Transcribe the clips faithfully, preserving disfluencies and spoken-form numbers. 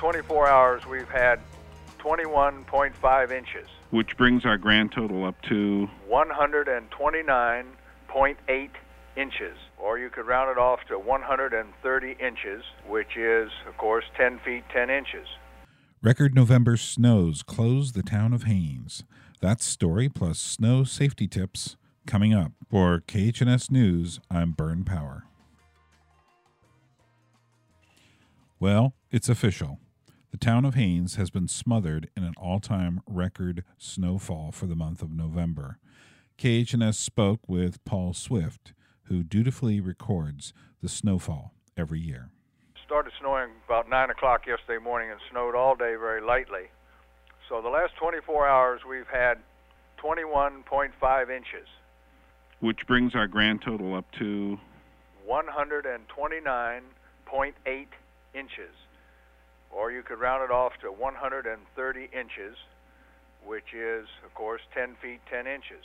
twenty-four hours, we've had twenty-one point five inches, which brings our grand total up to one hundred twenty-nine point eight inches, or you could round it off to one hundred thirty inches, which is, of course, ten feet, ten inches. Record November snows close the town of Haines. That story plus snow safety tips coming up. For K H N S News, I'm Bern Power. Well, it's official. The town of Haines has been smothered in an all-time record snowfall for the month of November. K H N S spoke with Paul Swift, who dutifully records the snowfall every year. It started snowing about nine o'clock yesterday morning and snowed all day very lightly. So the last twenty-four hours, we've had twenty-one point five inches, which brings our grand total up to one hundred twenty-nine point eight inches, or you could round it off to one hundred thirty inches, which is, of course, ten feet, ten inches.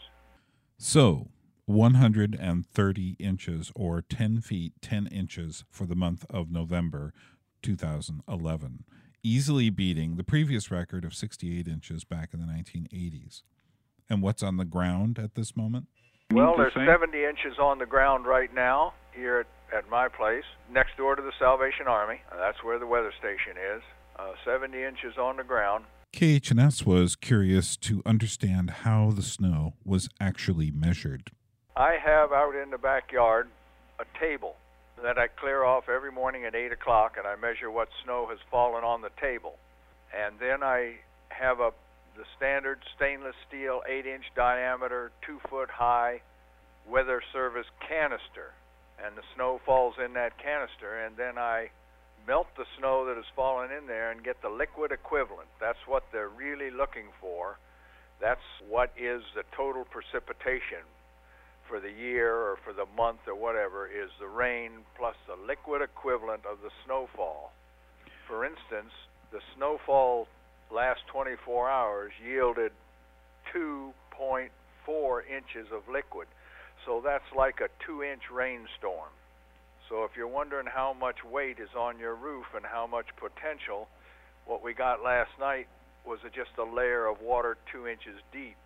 So, one hundred thirty inches, or ten feet, ten inches for the month of November two thousand eleven, easily beating the previous record of sixty-eight inches back in the nineteen eighties. And what's on the ground at this moment? Well, there's seventy inches on the ground right now here at at my place, next door to the Salvation Army. That's where the weather station is. Uh, seventy inches on the ground. K H N S was curious to understand how the snow was actually measured. I have out in the backyard a table that I clear off every morning at eight o'clock, and I measure what snow has fallen on the table. And then I have a the standard stainless steel eight inch diameter, two foot high weather service canister. And the snow falls in that canister, and then I melt the snow that has fallen in there and get the liquid equivalent. That's what they're really looking for. That's what is the total precipitation for the year or for the month or whatever, is the rain plus the liquid equivalent of the snowfall. For instance, the snowfall last twenty-four hours yielded two point four inches of liquid. So that's like a two-inch rainstorm. So if you're wondering how much weight is on your roof and how much potential, what we got last night was just a layer of water two inches deep.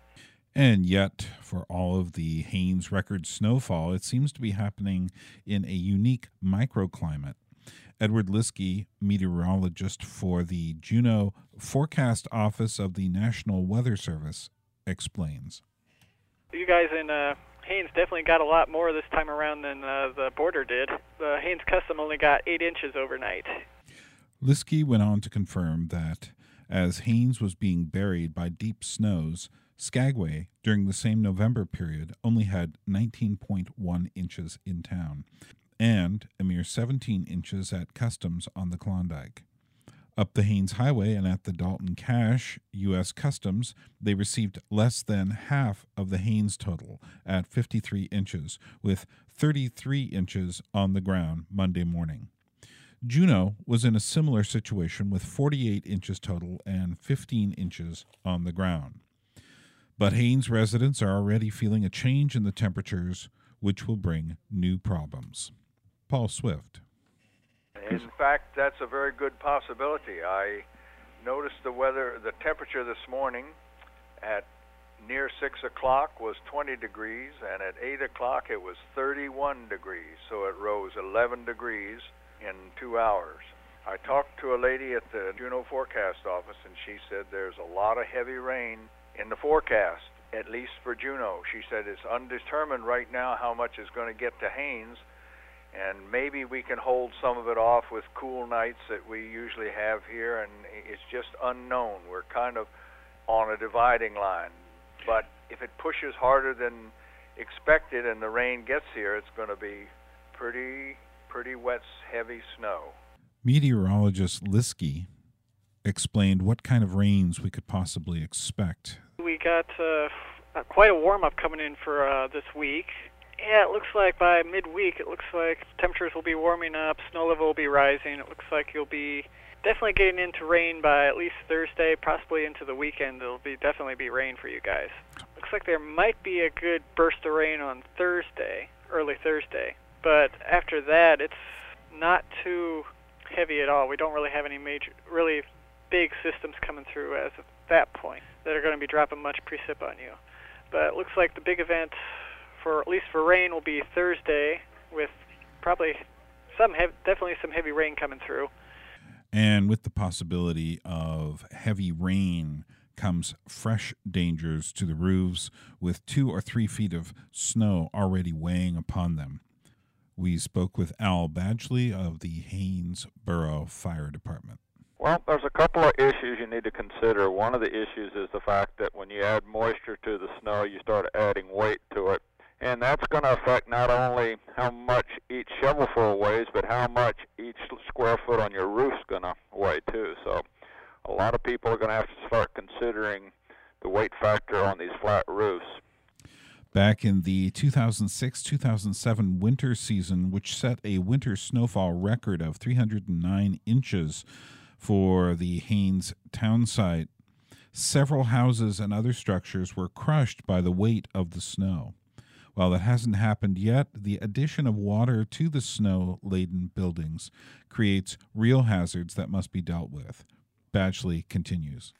And yet, for all of the Haines record snowfall, it seems to be happening in a unique microclimate. Edward Liskey, meteorologist for the Juneau Forecast Office of the National Weather Service, explains. You guys in uh Haines definitely got a lot more this time around than uh, the border did. The Haines Custom only got eight inches overnight. Liskey went on to confirm that as Haines was being buried by deep snows, Skagway, during the same November period, only had nineteen point one inches in town, and a mere seventeen inches at Customs on the Klondike. Up the Haines Highway and at the Dalton Cache U S Customs, they received less than half of the Haines total at fifty-three inches, with thirty-three inches on the ground Monday morning. Juneau was in a similar situation with forty-eight inches total and fifteen inches on the ground. But Haines residents are already feeling a change in the temperatures, which will bring new problems. Paul Swift. In fact, that's a very good possibility. I noticed the weather, the temperature this morning at near six o'clock was twenty degrees, and at eight o'clock it was thirty-one degrees, so it rose eleven degrees in two hours. I talked to a lady at the Juneau Forecast Office, and she said there's a lot of heavy rain in the forecast, at least for Juneau. She said it's undetermined right now how much is going to get to Haines, and maybe we can hold some of it off with cool nights that we usually have here, and it's just unknown. We're kind of on a dividing line. But if it pushes harder than expected and the rain gets here, it's going to be pretty, pretty wet, heavy snow. Meteorologist Liskey explained what kind of rains we could possibly expect. We got uh, quite a warm-up coming in for uh, this week. Yeah, it looks like by midweek, it looks like temperatures will be warming up, snow level will be rising. It looks like you'll be definitely getting into rain by at least Thursday, possibly into the weekend. There'll be definitely be rain for you guys. Looks like there might be a good burst of rain on Thursday, early Thursday. But after that, it's not too heavy at all. We don't really have any major, really big systems coming through as of that point that are going to be dropping much precip on you. But it looks like the big event, for at least for rain, will be Thursday, with probably some hev- definitely some heavy rain coming through. And with the possibility of heavy rain comes fresh dangers to the roofs, with two or three feet of snow already weighing upon them. We spoke with Al Badgley of the Haynesboro Fire Department. Well, there's a couple of issues you need to consider. One of the issues is the fact that when you add moisture to the snow, you start adding weight to it. And that's going to affect not only how much each shovelful weighs, but how much each square foot on your roof's going to weigh, too. So a lot of people are going to have to start considering the weight factor on these flat roofs. Back in the two thousand six two thousand seven winter season, which set a winter snowfall record of three hundred nine inches for the Haines town site, several houses and other structures were crushed by the weight of the snow. While that hasn't happened yet, the addition of water to the snow-laden buildings creates real hazards that must be dealt with. Badgley continues.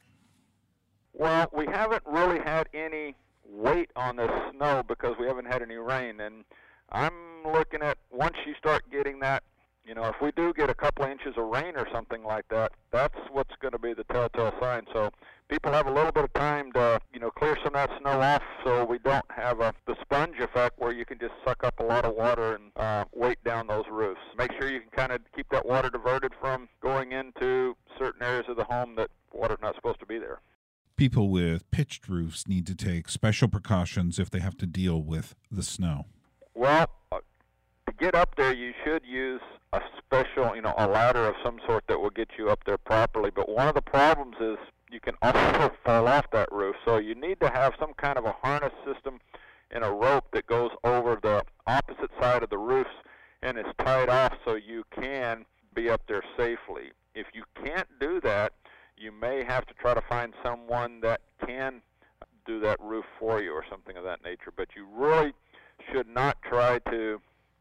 Well, we haven't really had any weight on the snow because we haven't had any rain, and I'm looking at once you start getting that, you know, if we do get a couple of inches of rain or something like that, that's what's going to be the telltale sign. So people have a little bit of time to, you know, clear some of that snow off so we don't have a, the sponge effect where you can just suck up a lot of water and uh, weight down those roofs. Make sure you can kind of keep that water diverted from going into certain areas of the home that water's not supposed to be there. People with pitched roofs need to take special precautions if they have to deal with the snow. Well, uh, to get up there, you should use a special, you know, a ladder of some sort that will get you up there properly. But one of the problems is you can also fall off that roof. So you need to have some kind of a harness system and a rope that goes over the opposite side of the roofs and is tied off so you can be up there safely. If you can't do that, you may have to try to find someone that can do that roof for you or something of that nature. But you really should not try to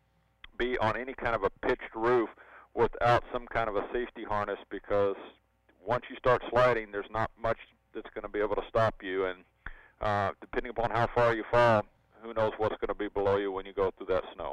be on any kind of a pitched roof without some kind of a safety harness, because once you start sliding, there's not much that's going to be able to stop you. And uh, depending upon how far you fall, who knows what's going to be below you when you go through that snow.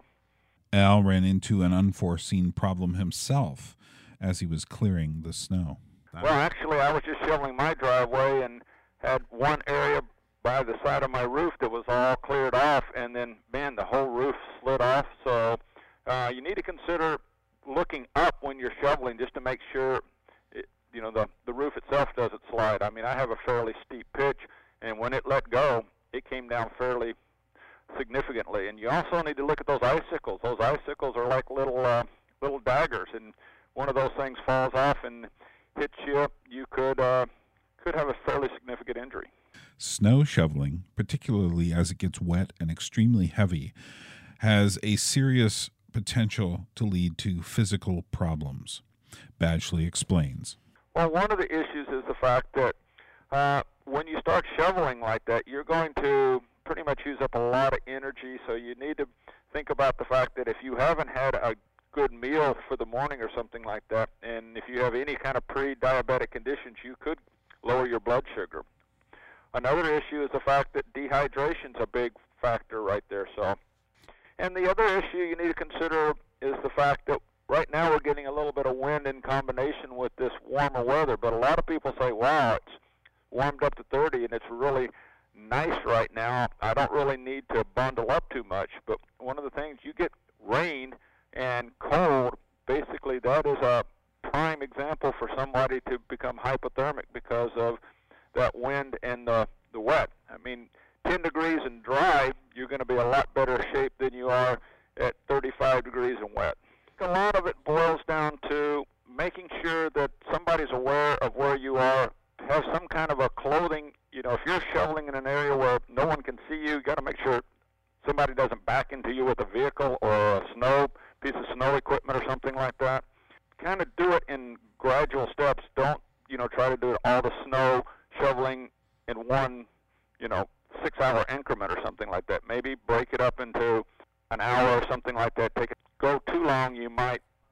Al ran into an unforeseen problem himself as he was clearing the snow. Well, actually, I was just shoveling my driveway and had one area by the side of my roof that was all cleared off, and then, man, the whole roof slid off. So uh, you need to consider looking up when you're shoveling just to make sure, it, you know, the, the roof itself doesn't slide. I mean, I have a fairly steep pitch, and when it let go, it came down fairly significantly. And you also need to look at those icicles. Those icicles are like little uh, little daggers, and one of those things falls off and hits you, you could uh, could have a fairly significant injury. Snow shoveling, particularly as it gets wet and extremely heavy, has a serious potential to lead to physical problems. Badgley explains. Well, one of the issues is the fact that uh, when you start shoveling like that, you're going to pretty much use up a lot of energy, so you need to think about the fact that if you haven't had a good meal for the morning or something like that, and if you have any kind of pre-diabetic conditions, you could lower your blood sugar. Another issue is the fact that dehydration is a big factor right there. So, and the other issue you need to consider is the fact that right now we're getting a little bit of wind in combination with this warmer weather, but a lot of people say, wow, it's warmed up to thirty and it's really nice right now. I don't really need to bundle up too much. But one of the things, you get rain and cold, basically that is a prime example for somebody to become hypothermic because of that wind and the, the wet. I mean, ten degrees and dry, you're going to be a lot better shape than you are at thirty-five degrees and wet. A lot of it boils down to making sure that somebody's aware of where you are, have some kind of a clothing. You know, if you're shoveling in an area where no one can see you, you got to make sure somebody doesn't back into you with a vehicle or a snow piece of snow equipment or something like that. Kind of do it in gradual steps. Don't, you know, try to do all the snow shoveling in one, you know, six-hour increment or something like that. Maybe break it up into an hour or something like that. Take it. Go too long, you might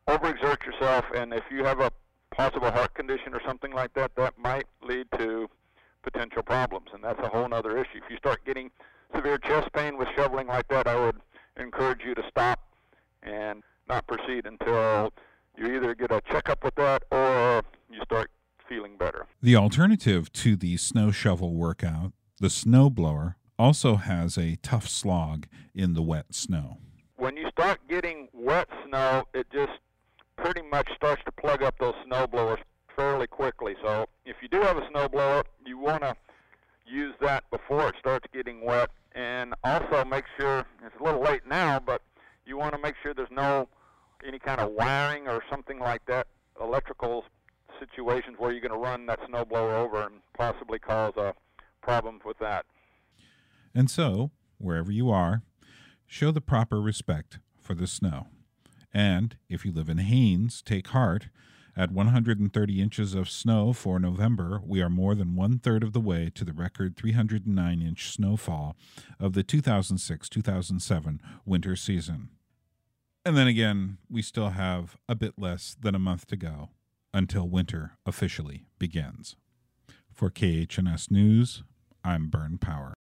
overexert yourself, and if you have a possible heart condition or something like that, that might lead to potential problems, and that's a whole other issue. If you start getting severe chest pain with shoveling like that, I would encourage you to stop and not proceed until you either get a checkup with that or you start feeling better. The alternative to the snow shovel workout, the snow blower, also has a tough slog in the wet snow. When you start getting wet snow, it just pretty much starts to plug up those snow blowers fairly quickly. So if you do have a snow blower, you want to use that before it starts getting wet. And also make sure, it's a little late now, but you want to make sure there's no any kind of wiring or something like that, electrical situations where you're going to run that snow blower over and possibly cause a problem with that. And so, wherever you are, show the proper respect for the snow. And if you live in Haines, take heart. At one hundred thirty inches of snow for November, we are more than one-third of the way to the record three hundred nine inch snowfall of the two thousand six two thousand seven winter season. And then again, we still have a bit less than a month to go until winter officially begins. For K H N S News, I'm Bern Power.